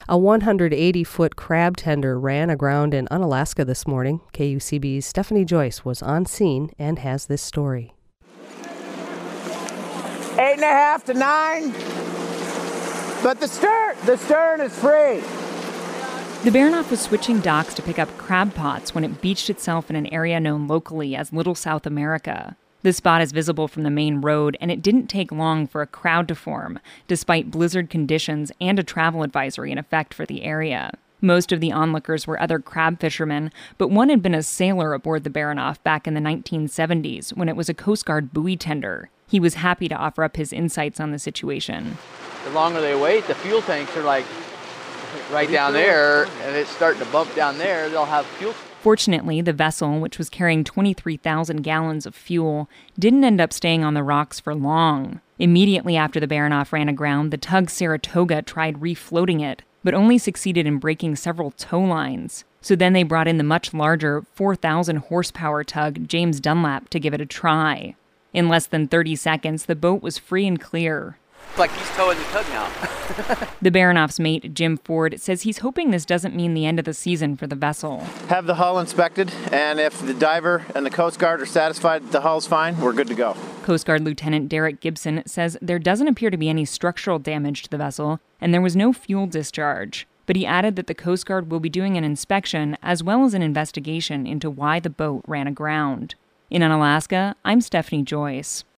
A 180-foot crab tender ran aground in Unalaska this morning. KUCB's Stephanie Joyce was on scene and has this story. 8.5 to 9, but the stern is free. The Baranof was switching docks to pick up crab pots when it beached itself in an area known locally as Little South America. The spot is visible from the main road, and it didn't take long for a crowd to form, despite blizzard conditions and a travel advisory in effect for the area. Most of the onlookers were other crab fishermen, but one had been a sailor aboard the Baranof back in the 1970s when it was a Coast Guard buoy tender. He was happy to offer up his insights on the situation. The longer they wait, the fuel tanks are like right down there, and it's starting to bump down there. They'll have fuel. Fortunately, the vessel, which was carrying 23,000 gallons of fuel, didn't end up staying on the rocks for long. Immediately after the Baranof ran aground, the tug Saratoga tried refloating it, but only succeeded in breaking several tow lines. So then they brought in the much larger 4,000 horsepower tug James Dunlap to give it a try. In less than 30 seconds, the boat was free and clear. It's like he's towing the tug now. The Baranof's mate, Jim Ford, says he's hoping this doesn't mean the end of the season for the vessel. Have the hull inspected, and if the diver and the Coast Guard are satisfied the hull's fine, we're good to go. Coast Guard Lieutenant Derek Gibson says there doesn't appear to be any structural damage to the vessel, and there was no fuel discharge. But he added that the Coast Guard will be doing an inspection as well as an investigation into why the boat ran aground. In Unalaska, I'm Stephanie Joyce.